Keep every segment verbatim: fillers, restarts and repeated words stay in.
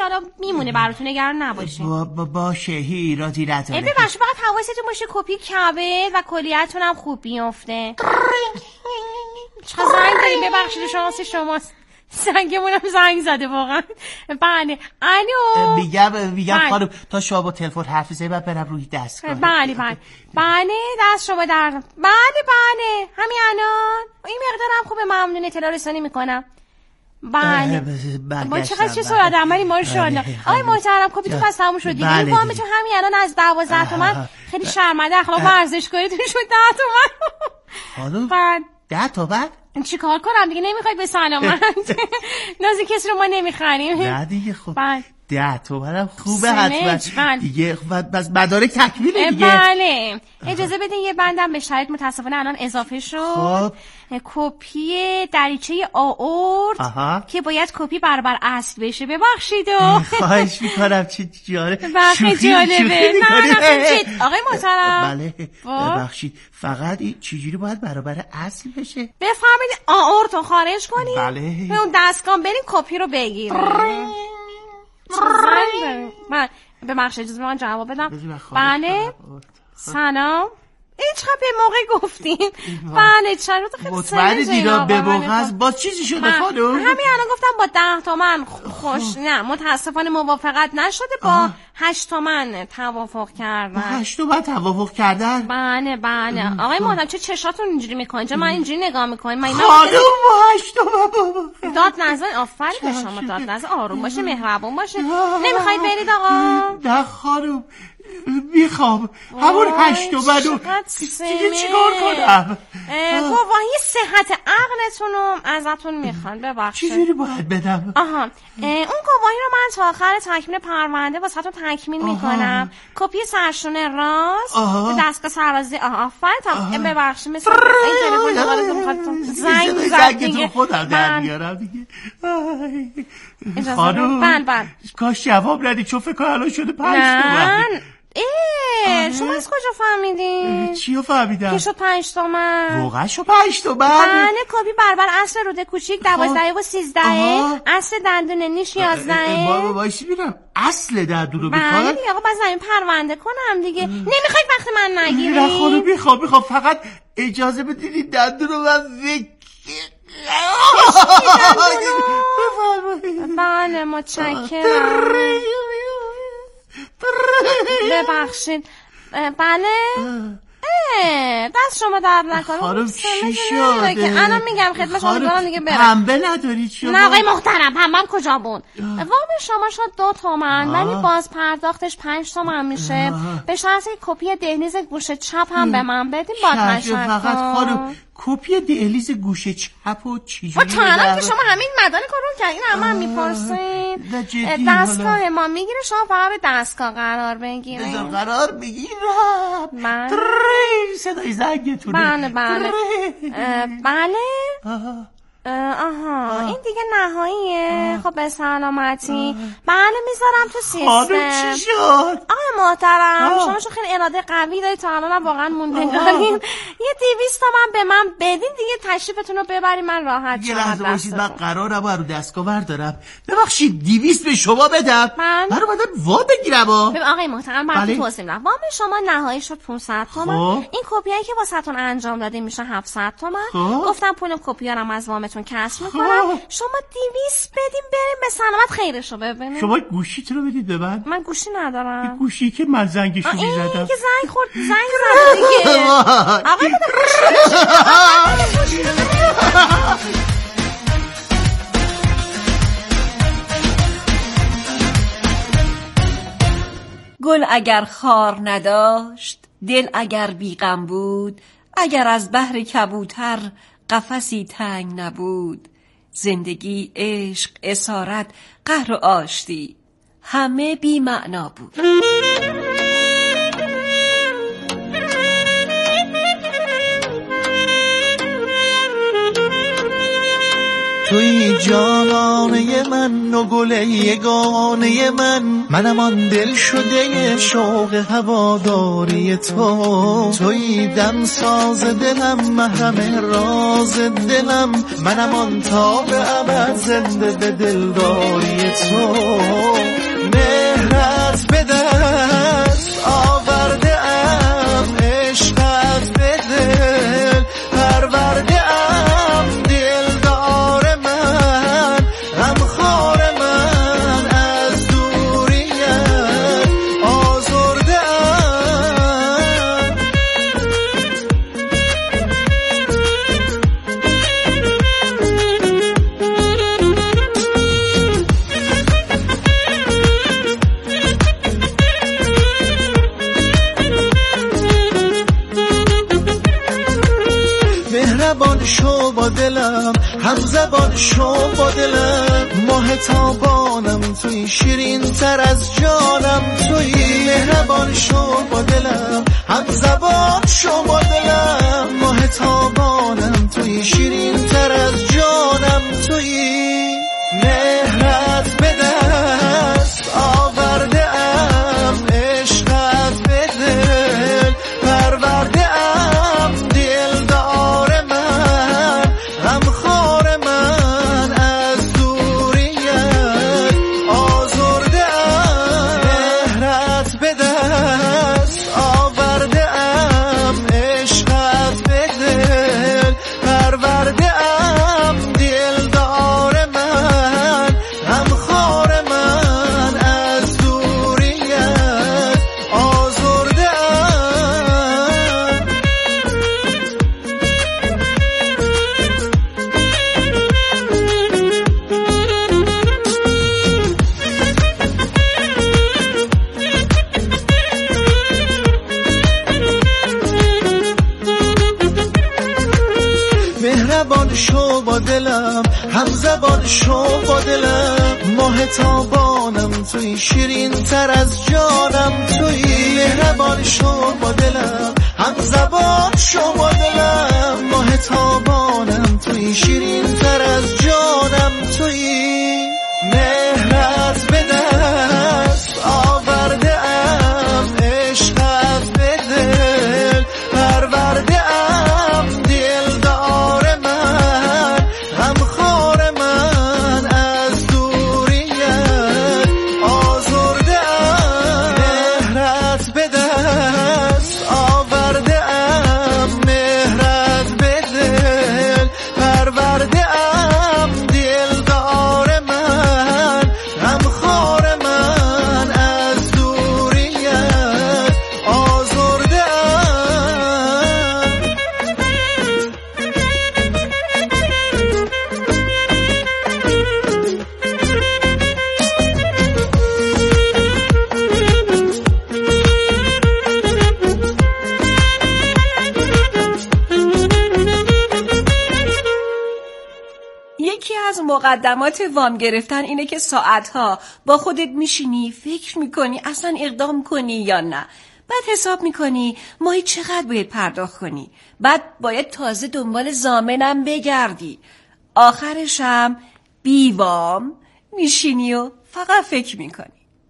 حالا میمونه براتون، نگران نباشین. با با باشه ایرادی نداره. ببخشید فقط حواستون باشه کپی کبد و کلیه‌تون هم خوب بیفته. چه زنگ داریم؟ ببخشید شانس شماست. زنگمونم زنگ زده واقعا. بله الو. میگم میگم خانم تا شما با تلفن حرف زدید بعد برم روی دستگاه. بله بله بله دست شما در. بله بله همین الان این مقدارم خوبه، ممنون، اطلاع رسانی میکنم. بله با چقدر چه سرعت عملی ماشاءالله. آقای محترم کپیتون پس تموم شد دیگه. این وامتون همین الان از دوازده تومن خیلی شرمنده اخلاق ورزشکاریتون شد ده تومن. خانم ده تومن چی کار کنم دیگه؟ نمیخواید به سلامت. نازی کسی رو ما نمیخریم. نه دیگه خب ده تومنم خوبه حتما دیگه. بس مدارک تکمیله دیگه. بله اجازه بدین یه بندم به شرایط متاسفانه الان اضافه شد. کپی دریچه آورد که باید کپی برابر اصل بشه. ببخشید و خواهش میکنم. چه جالب شوخی جالبه. نه آقای محترم بله ببخشید فقط این چجوری باید برابر اصل بشه؟ بفهمید آورد رو خارج کنید بله به اون دستگاه برین کپی رو بگیرید. من به بخش اجازه من جواب بدم. بله سلام. این چقدر به موقع گفتین. بله چرا تو خیلی مطمئنی دیرا به موقع است. باز چیزی شده خانم؟ همین الان گفتم با ده تومن خوش نه متاسفانه موافقت نشده، با هشت تومن توافق کردن. با هشت تومن توافق کردن؟ بله بله آقای محترم چه چشاتون اینجوری میکنین؟ چه من اینجوری نگاه میکنین؟ خانم با هشت تومن داد نزن. آفرین به شما، داد نزن، آروم باشه، مهربون باشه. نمیخواید برید آقا؟ نه خانم میخوام همون هشت تومن رو دیگه چیکار کنم؟ گواهی صحت عقلتون رو ازتون میخوان. ببخشید چجوری باید بدم؟ آها اون گواهی رو من تا آخر تکمیل پرونده واسهتون تکمیل میکنم. کپی سرشونه راست دستگاه سربازی. آها آفرین. ببخشید مثل این تلفن میخواد زنگ زنگتون خودم در میارم دیگه. خانم بله بله کاش جواب ندی چون فکر کنم الان شده پنج تومن. ای شما از کجا فهمیدین؟ چیو فهمیدم؟ که شد پنج تومن. واقعا شد پنج تومن؟ بله کپی برابر اصل روده کوچیک دوازده و سیزده، اصل دندون نیش یازده. بابا بایشی بیرم اصل دندون رو میخواد؟ بله دیگه آقا باز زمین پرونده کنم دیگه. نمیخواید وقت من نگیرید؟ نه خانم میخوام میخوام فقط اجازه بدید دندون رو من بله متشکرم. ببخشید بله دست شما درد نکنه. خانم چی شده؟ که الان میگم خدمت شما دارم دیگه برم. پنبه ندارید شما؟ نه آقای محترم پنبم کجا بود؟ وام شما شد دو تومن ولی باز پرداختش پنج تومن میشه به شرطی کپی دهلیز گوشه چپ هم به من بدین. با تشکر. فقط خانم کپی دهلیز گوشه چپ و چجوری؟ تا الان که شما همین مدان کارون کردین همه هم میپرسین. دستگاه ما میگیره شما فقط به دستگاه قرار بگیرین. بذار قرار بگیرم. من صدای زنگتونه. بله بله بله آها این دیگه نهاییه. خب به سلامتی. بله میذارم تو سیستم. خانم چی شد؟ آقای محترم شما شو خیلی اراده قوی دارید تا الان واقعا موندگارین. یه دویست تومن به من بدین دیگه تشریفتون رو ببرید من راحت شم. یه لحظه باشید من قرارم رو دستگاه بردارم. ببخشید دویست به شما بدم؟ من من رو بدم وا بگیرم. آقای محترم براتون توضیح میدم. وام شما نهایی شد پانصد تومن. این کپیایی که واسهتون انجام دادیم میشه هفتصد تومن. گفتم پول کپیارم از وامتون کسب میکنم. شما دویست بدیم بریم به سلامت خیرشو ببینیم. شما گوشیتون رو بدید به من. من گوشی ندارم. این گوشی که من زنگشو میزدم. این که زنگ خورد زنگ زد دیگه. آقای گل اگر خار نداشت، دل اگر بیغم بود، اگر از بحر کبوتر قفسی تنگ نبود، زندگی، عشق، اسارت، قهر و آشتی همه بی معنا بود. توی جانانه من و گل یگانه من، منم آن دل شده شوق هواداری تو. توی دم ساز دلم، محرم راز دلم، منم آن تا به ابد زنده به دلداری تو. مهربان شو با دلم، هم زبان شو با دلم، ماه تابانم توی، شیرین تر از جانم توی. مهربان شو با دلم، هم زبان شو با دلم، ماه تابانم توی، شیرین تر از جانم توی. مهرت به دست آورده ام، عشقت به دل پرورده ام، دلدار من، غمخوار من، از دوریت آزرده ام. مهرت به دست آورده ام، عشقت به دل پرورده ام، دلدار من، غمخوار من، از دوریت آزرده ام. مهربان شو با دلم، هم زبان شو با دلم، ماه تابانم توی، شیرین تر از جانم توی. مهربان شو با دلم، هم زبان شو با دلم، ماه تابانم توی، شیرین تر از جانم توی. مهرت به دست آورده ام، عشقت به دل پرورده ام، دلدار من، غمخوار من، از دوریت آزرده ام. مهرت به دست آورده ام، مهرت به دل پرورده ام، دلدار من، غمخوار من، از دوریت آزرده ام. یکی از مقدمات وام گرفتن اینه که ساعتها با خودت میشینی فکر میکنی اصلا اقدام کنی یا نه. بعد حساب میکنی ماهی چقدر باید پرداخت کنی. بعد باید تازه دنبال ضامنم بگردی. آخرشم بی وام میشینی و فقط فکر میکنی.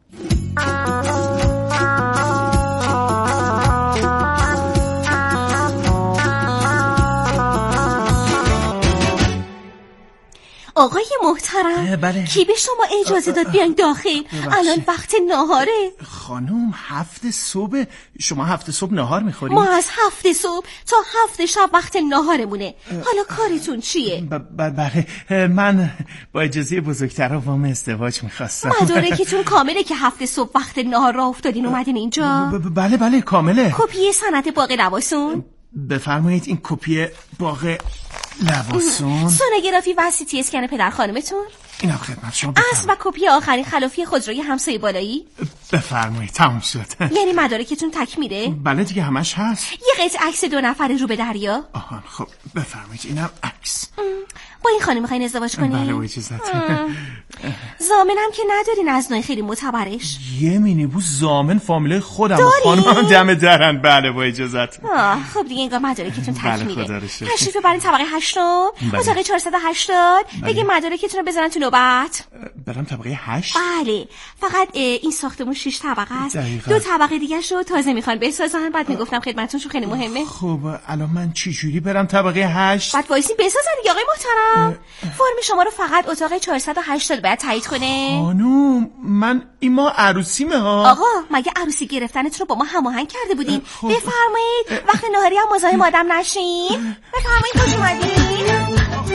آقای محترم، بله. کی به شما اجازه داد بیان داخل؟ الان وقت ناهاره. خانوم هفت صبح، شما هفت صبح ناهار میخوری؟ ما از هفت صبح تا هفت شب وقت ناهارمونه. حالا کارتون چیه؟ بله من با اجازه بزرگترا وام ازدواج میخواستم. مدارکتون کامله که هفت صبح وقت ناهار راه افتادین اومدین اینجا؟ بله بله کامله. کپی سند باغ لواسون؟ بفرمایید این کپی باغ لواسون. سونوگرافی و سی تی اسکن پدر خانمتون؟ اینا خدمت شما. اصل و کپی آخرین خلافی خودروی همسایه بالایی؟ بفرمایید تموم شد. یعنی مدارکتون تکمیله؟ بله دیگه همش هست. یه قطع عکس دو نفره رو به دریا؟ آهان خب بفرمایید اینم عکس. با این خانم میخواین ازدواج کنین؟ بله با اجازت. ضامنم که ندارین از نوع خیلی معتبرش؟ یه مینیبوس ضامن فامیله خودم و خانمم دم درن. بله با اجازت. آه خب دیگه انگار مدارکتون تکمیله. بله خدا رو شکر. تشریف ببرین طبقه هشتم، اتاق چهارصد و هشتاد. بگه مدارکتون رو بزنن تو نوبت. برم طبقه هشت؟ بله فقط این ساختمون شش طبقه است. دقیقا. دو طبقه دیگه شو تازه میخوان بسازن. بعد میگفتم خدمتتون شو خیلی مهمه. خب الان من چی جوری برم طبقه هشت؟ بعد وایسی بسازن دیگه آقای محترم. فرم شما رو فقط اتاق چهارصد و هشتاد باید تایید کنه. خانوم من این ما عروسیمه ها. آقا مگه عروسی گرفتنتون رو با ما هماهنگ کرده بودین؟ خب. بفرمایید وقت نهاری هم مزاحم آدم نشین. بفرمایید خوش اومدین.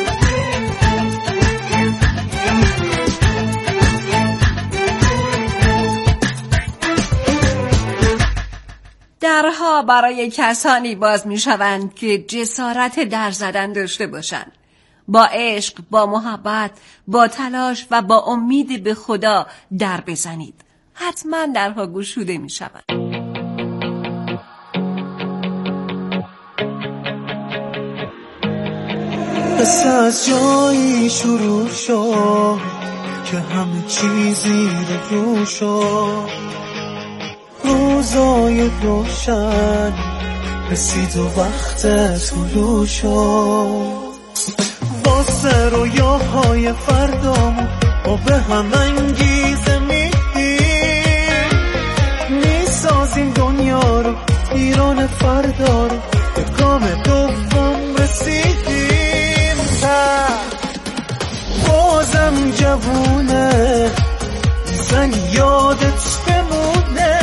درها برای کسانی باز می شوند که جسارت در زدن داشته باشند. با عشق، با محبت، با تلاش و با امید به خدا در بزنید. حتما درها گشوده می شوند. قصه از جایی شروع شد که همه چیزی رو شد، روزای روشن رسید و وقت طلوع شد. واسه رویاهای فردامون ما به هم انگیزه میدیم، میسازیم دنیا رو، ایران فردا رو، به گام دوم رسیدیم. بازم جوونه زن یادت بمونه،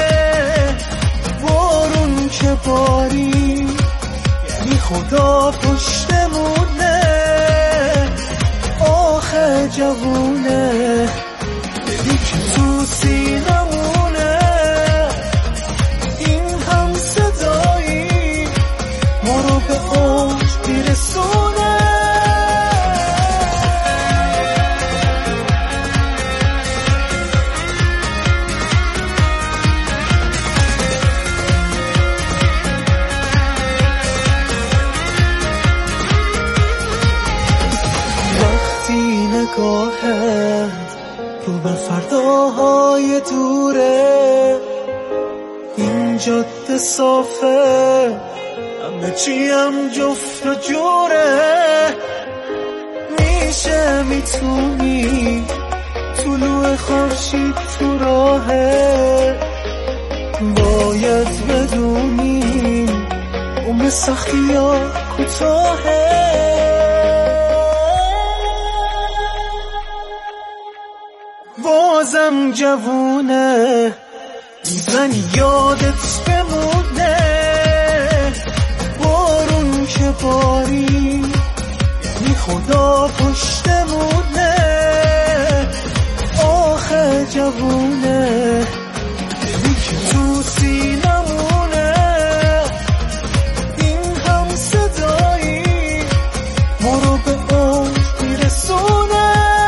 بارون که باری یعنی خدا پشتمونه. آخه جوونه دلی که تو سینمونه، این هم صدایی ما رو به اوج میرسونه. نگاهت رو به فرداهای دوره، این جاده صافه همه چی هم جفت و جوره. میشه میتونی طلوع خورشید تو راهه، باید بدونی عمر سختی یا کوتاهه. بازم جوونه زن یادت بمونه، بارون که باری یعنی خدا پشتمونه. آخه جوونه دلی که تو سینمونه، این هم صدایی ما رو به اوج میرسونه.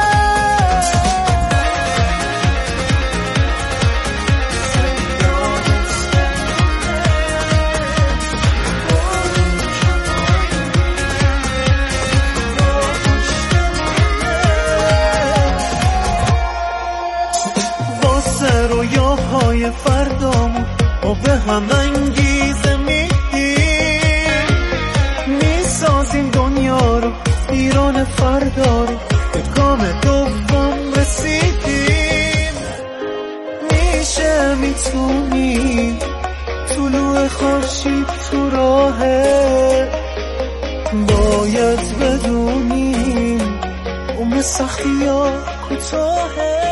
رویاهای فردامون ما به هم انگیزه میدیم، میسازیم دنیا رو، ایران فردا رو، به گام دوم رسیدیم. میشه میتونی طلوع خورشید تو راهه، باید بدونیم عمر سختی یا کوتاهه.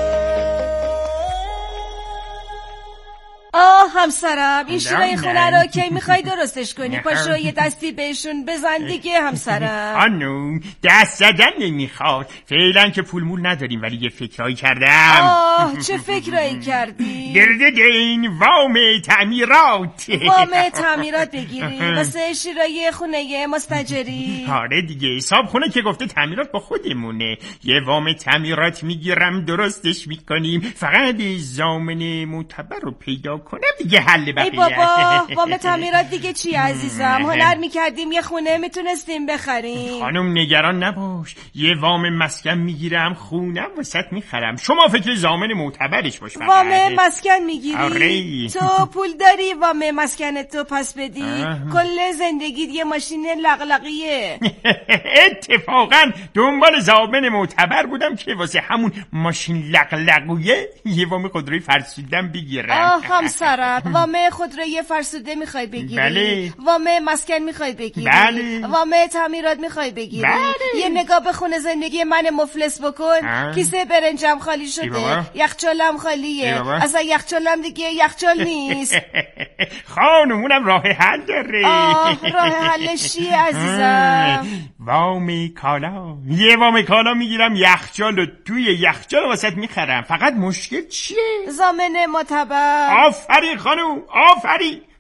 آه همسرم، این شیرای خونه رو کی میخوای درستش کنی؟ پاشو یه دستی بهشون بزن دیگه همسرم. خانوم دست زدن نمیخواد، فعلا که پول مول نداریم، ولی یه فکرایی کردم. آه چه فکرایی کردی؟ گرده دین وام تعمیرات. وام تعمیرات بگیری واسه شیرای خونه مستاجری؟ آره دیگه، حساب خونه که گفته تعمیرات با خودمونه، یه وام تعمیرات میگیرم درستش میکنیم، فقط ضامن معتبر رو پیدا کنم دیگه حل بقیه. ای بابا وام تعمیرات دیگه چی عزیزم؟ هنر میکردیم یه خونه میتونستیم بخریم. خانم نگران نباش، یه وام مسکن میگیرم خونم واسط میخرم، شما فکر ضامن معتبرش باش. وام مسکن میگیری؟ آره. تو پول داری وام مسکن تو پس بدی؟ کل زندگیت یه ماشین لقلقیه. اتفاقا دنبال ضامن معتبر بودم که واسه همون ماشین لقلقیه یه وام خودروی فرسودم بگیرم. آه همسرم، وام خودروی فرسوده میخوای بگیری؟ بله. وام مسکن میخوای بگیری؟ بله. وام تعمیرات میخوای بگیری؟ بله. یه نگاه به خونه زندگی من مفلس بکن. آه. کیسه برنجم خالی شده، یخچالم خالیه، اصلا یخچالم دیگه یخچال نیست. خانمونم راه حل داره. آه راه حلش چیه عزیزم؟ وام کالا، یه وام کالا میگیرم یخچال و توی یخچال واسط میخرم، فقط مشکل چیه؟ ضامن معتبر. آفرین خانم آفرین،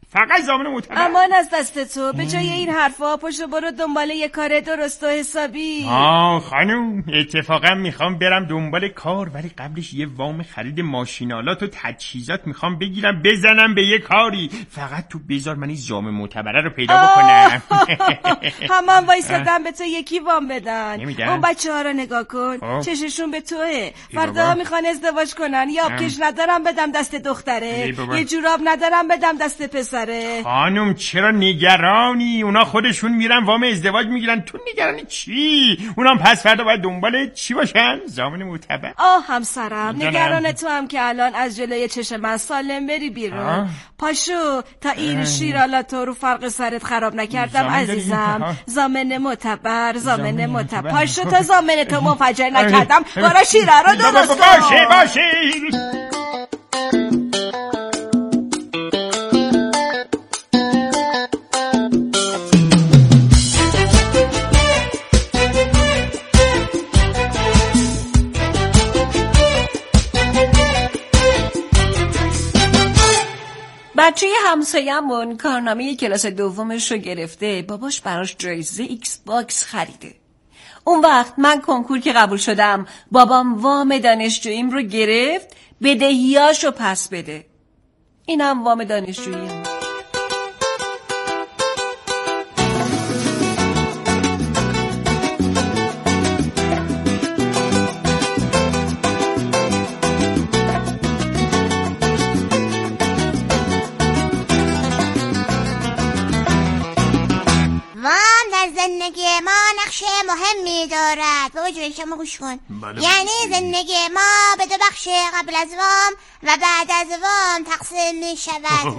فقط ضامن معتبر. امان از دست تو، به جای این حرفا پشو برو دنبال یه کار درست و حسابی. آه خانم، اتفاقا میخوام برم دنبال کار، ولی قبلش یه وام خرید ماشینالات و تجهیزات میخوام بگیرم بزنم به یه کاری. فقط تو بذار من این زام معتبره رو پیدا بکنم. همان وایسادم به تو یکی وام بدن. نمیدن. اون بچه ها رو نگاه کن، آه. چششون به توه. فردا میخوان ازدواج کنن، یا آبکش ندارم بدم دست دختره، یه جوراب ندارم بدم دست پسره. خانم چرا نگرانی؟ اونا خودشون میرن وام ازدواج میگیرن، تو نگرانی چی؟ اونا پس فردا باید دنبال چی باشن؟ ضامن معتبر. آه همسرم، نگران تو هم که الان از جلوی چشم من سالم بری بیرون. آه. پاشو تا این شیرالاتو رو فرق سرت خراب نکردم عزیزم. ضامن معتبر، ضامن معتبر. پاشو تا ضامن تو منفجر نکردم. برو شیره رو درست کن. باشه باشه. بچه همسایه‌مون کارنامه کلاس دومش رو گرفته، باباش براش جایزه ایکس باکس خریده. اون وقت من کنکور که قبول شدم، بابام وام دانشجوییم رو گرفت بدهیاشو پس بده. اینم وام دانشجوییم. زندگی ما نقش مهمی دارد. بابا جون شما گوش کن. بله. یعنی زندگی ما به دو بخش قبل از وام و بعد از وام تقسیم می شود.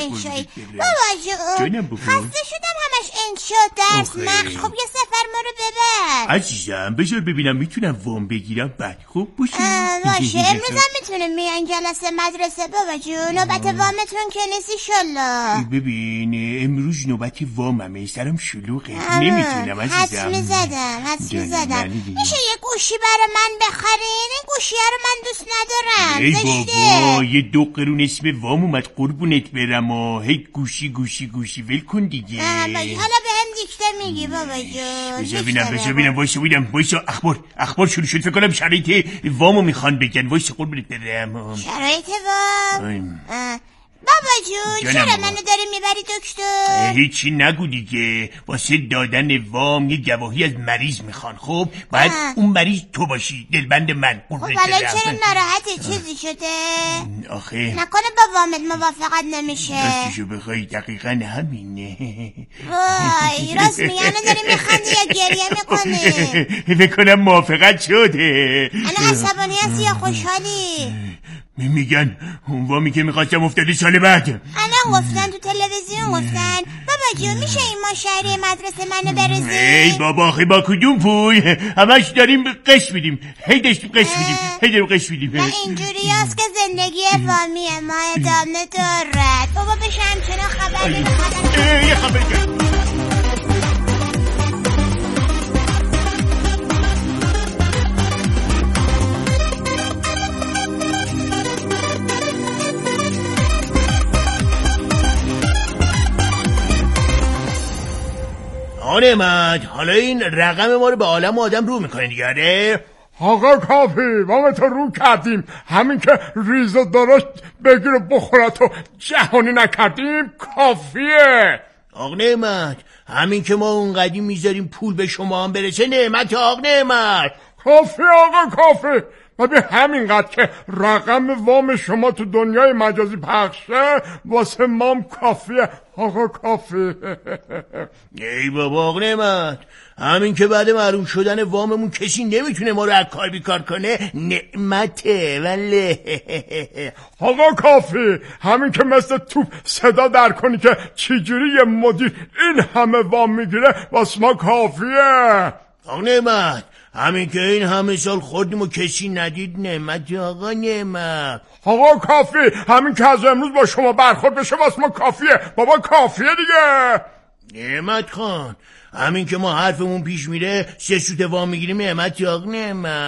بابا جون خسته شدم همش این شد درس نقش. خب یه سفر ما رو ببر عزیزم. بذار ببینم میتونم وام بگیرم بعد خوب باشه. باشه امروز هم میتونم میان جلسه مدرسه. بابا جون نوبت وامتون که نیست ایشالله. ببین امروز نوبت واممه، سرم شلوغه، نمیتونم عزیزم. حدس میزدم حدس میزدم. میشه یه گوشی برای من بخرین؟ این گوشیه رو من دوست ندارم. ای بابا یه دو قرون اسم وام اومد قربونت برم. و هی گوشی گوشی گوشی ول کن دیگه. حالا به هم دیکته میگی بابا جون. بذار ببینم بذار ببینم وایسا ببینم وایسا. اخبار اخبار شروع شد. فکر کنم شرایط وامو میخوان بگن. وایسا قربونت برم. شرایط وام؟ بابا جون چرا منو داری میبری دکتر؟ هیچی نگو دیگه. واسه دادن وام یه گواهی از مریض میخوان. خب باید اه. اون مریض تو باشی، دلبند من. خب حالا چرا ناراحتی؟ چیزی شده؟ آخه نکنه با وامت موافقت نمیشه؟ راستشو بخوای دقیقا همینه. وای راست میگه داری میخندی یا گریه میکنی؟ بکنم موافقت شده. انا عصبانی هستی یا خوشحالی؟ میگن اون وامی که میخواستم افتاده سال بعد. الان گفتن تو تلویزیون گفتن. بابا جون میشه این ما شهری مدرسه منو برزی؟ ای بابا خیلی با کدوم پول؟ همش داریم قش میدیم. هی داشتیم قش میدیم هی داریم قش میدیم. و اینجوری هست که زندگی وامی ما ادامه دارد. بابا بشه همچنان خبر یه خبر کرد. آنمد حالا این رقم ما رو به عالم و آدم رو میکنه دیگه. آره آقا کافی وامت رو کردیم، همین که ریز و درشت بگیر بخورت و جهانی نکردیم کافیه. آقا نعمت همین که ما اونقدی میذاریم پول به شما هم برسه نعمت. آقا نعمت کافی آقا کافی. و به همینقدر که رقم وام شما تو دنیای مجازی پخشه واسه مام کافیه آقا کافی. ای بابا آقا نعمت همین که بعد معلوم شدن واممون کسی نمیتونه ما رو از کار بیکار کنه نعمته. ولی آقا کافی همین که مثل توپ صدا در کنی که چجوری یه مدیر این همه وام میگیره واسه ما کافیه. آقا نعمت همین که این همه سال خوردیم و کسی ندید نعمت. آقا نعمت آقا کافی همین که از امروز با شما برخورد بشه واسه ما کافیه. بابا کافیه دیگه. نعمت خان همین که ما حرفمون پیش میره سه سوت وام میگیریم نعمت. آقا نعمت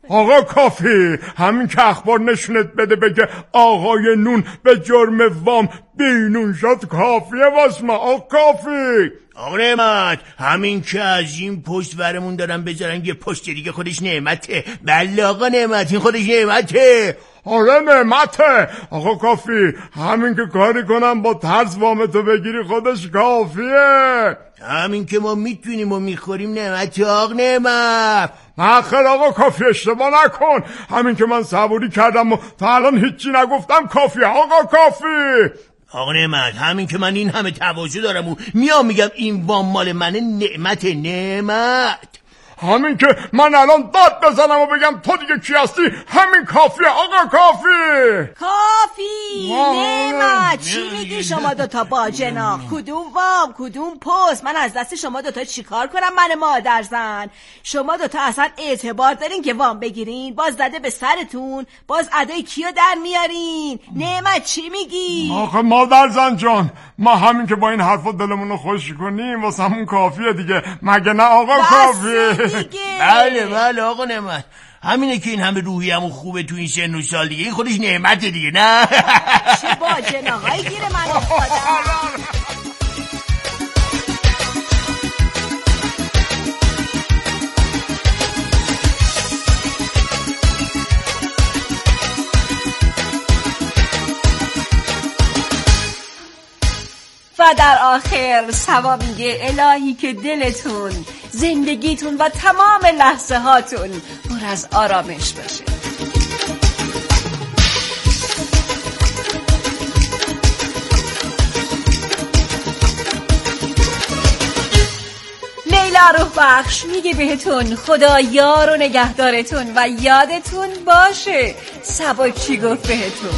آقا کافی، همین که اخبار نشونت بده بگه آقای نون به جرم وام بینون شد کافیه واس ما. آقا کافی. آقا نعمت، همین که از این پشت ورمون دارن بذارن یه پشت دیگه خودش نعمته. بله آقا نعمت، این خودش نعمته. آره نعمته. آقا کافی، همین که کاری کنم با ترس وامتو بگیری خودش کافیه. همین که ما میتونیم و میخوریم نعمته آقا نعمت. نخیر آقا کافی، اشتباه نکن. همین که من صبوری کردم و تا الان هیچی نگفتم کافیه آقا کافی. آقا نعمت، همین که من این همه تواضع دارم و میام میگم این وام مال منه نعمت نعمت. همین که من الان داد بزنم و بگم تو دیگه کی هستی همین کافیه آقا کافی. کافی نعمت، چی میگی شما دوتا باجنا؟ کدوم وام کدوم پست؟ من از دست شما دوتا چیکار کنم من مادر زن؟ شما دوتا اصلا اعتبار دارین که وام بگیرین؟ باز زده به سرتون، باز ادای کیو در میارین؟ نعمت چی میگی؟ آخه مادر زن جان، ما همین که با این حرفا دلمونو خوش کنیم واسه همون کافیه دیگه، مگه نه آقا کافی؟ بله بله آقا نعمت، همینه که این همه روحی همون خوبه تو این سن و سال دیگه، این خودش نعمته دیگه. نه چه با جناهای گیره من افتادم. و در آخر سوا میگه الهی که دلتون، زندگیتون و تمام لحظه هاتون پر از آرامش باشه. لیلا روح بخش میگه بهتون خدا یار و نگهدارتون و یادتون باشه. سوا چی گفت بهتون؟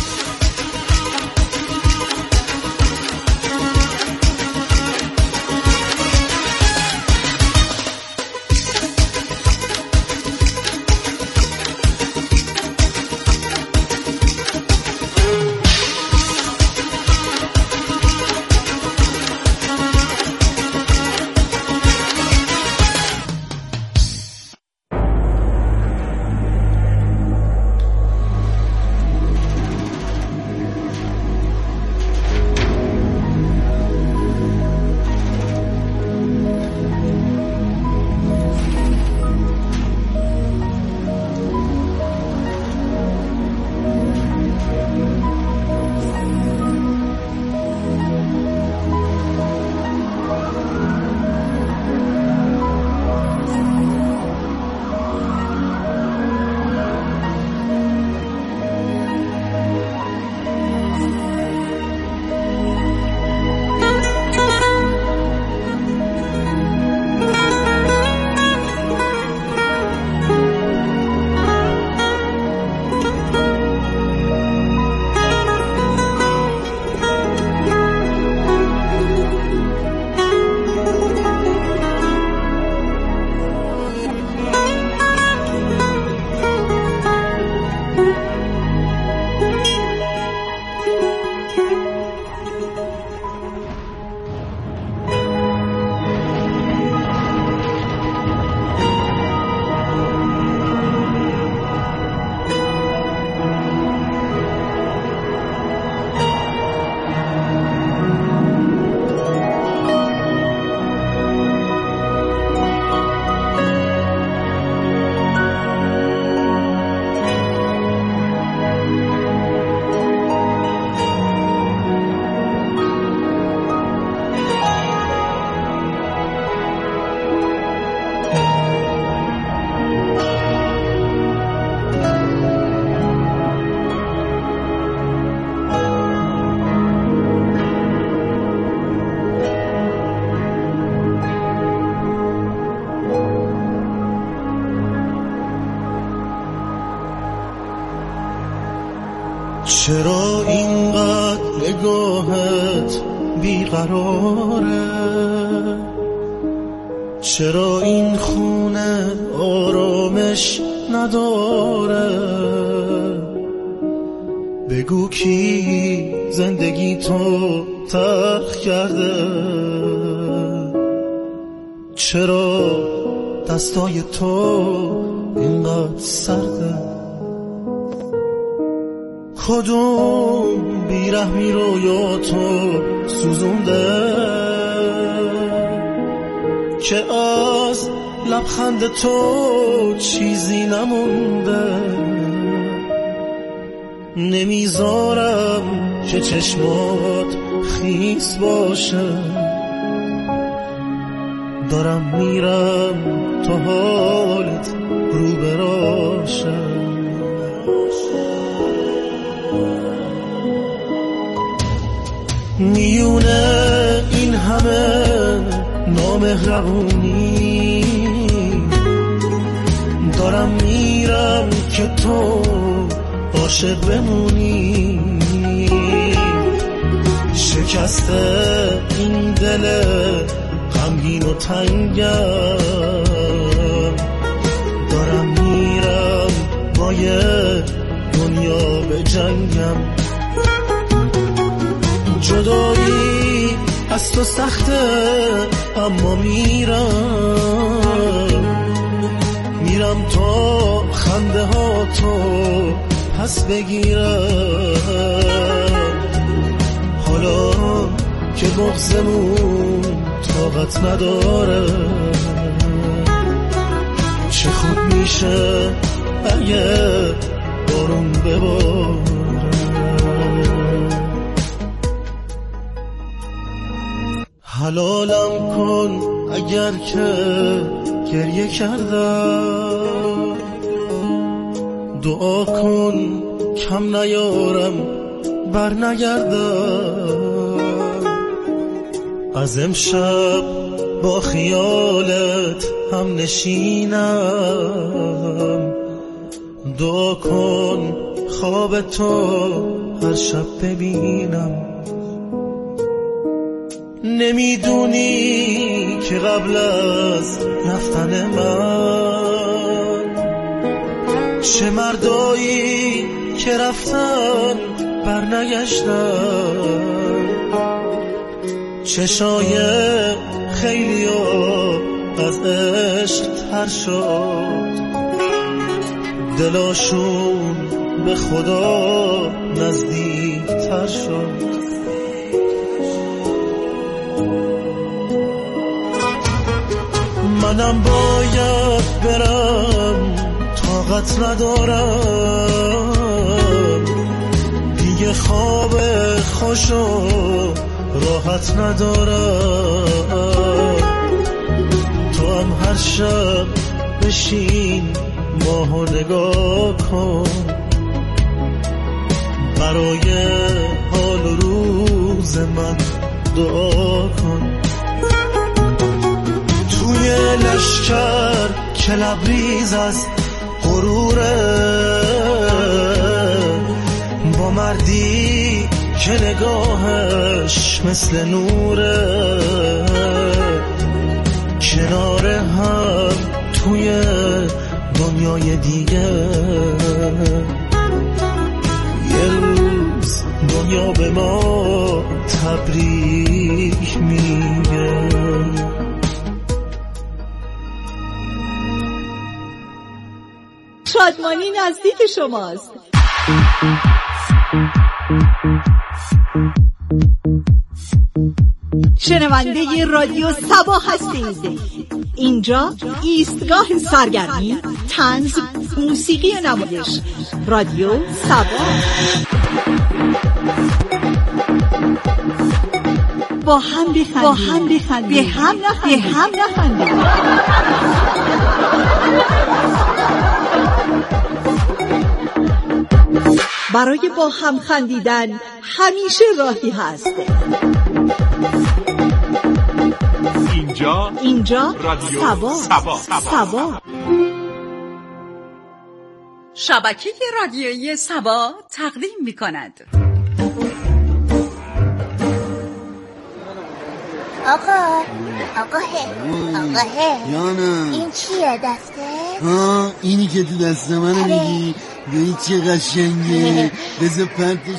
چرا اینقدر نگاهت بیقراره؟ چرا این خونه آرامش نداره؟ بگو کی زندگی تو تلخ کرده؟ چرا دستای تو اینقدر سرده؟ کدوم بیرحمی رو یا تو سوزونده که از لبخند تو چیزی نمونده؟ نمیذارم که چشمات خیس باشه، دارم میرم تا حالت رو براشه. میونه این همه نامهربونی، دارم میرم که تو عاشق بمونی. شکسته این دل غمگین و تنگم، دارم میرم با یه دنیا به جنگم. جدایی از تو سخته اما میرم، میرم تا خنده ها تو پس بگیرم. حالا که بغضمون طاقت نداره، چه خوب میشه اگه بارون بباره. حلالم کن اگر که گریه کردم، دعا کن کم نیارم بر نگردم. از امشب با خیالت هم نشینم، دعا کن خواب تو هر شب ببینم. نمیدونی که قبل از رفتن من چه مردایی که رفتن برنگشتن، چشای خیلی ها از عشق تر شد، دلاشون به خدا نزدیک تر شد. منم باید برم، طاقت ندارم دیگه، خواب خوش و راحت ندارم. تو هم هر شب بشین ماهو نگاه کن، برای حال و روز من دعا کن. توی لشکر که لبریز از غروره، با مردی که نگاهش مثل نوره، کنار هم توی دنیای دیگه. یه روز دنیا به ما تبریک میگه. شادمانی نزدیک شماست. شنونده رادیو سبا هستید. اینجا ایستگاه سرگرمی، طنز، موسیقی و نمایش. رادیو سبا. با هم بخندیم، با هم بخندیم، به هم نخندیم، به هم نخندیم. برای با هم خندیدن همیشه راهی هست. اینجا اینجا رادیو سبا. سبا. سبا. شبکه رادیویی سبا تقدیم می‌کند. آقا آقا هه آقا هه جانم، این چیه دسته؟ ها اینی که تو دست منو میگی؟ ببین چه قشنگه، بذار پرتش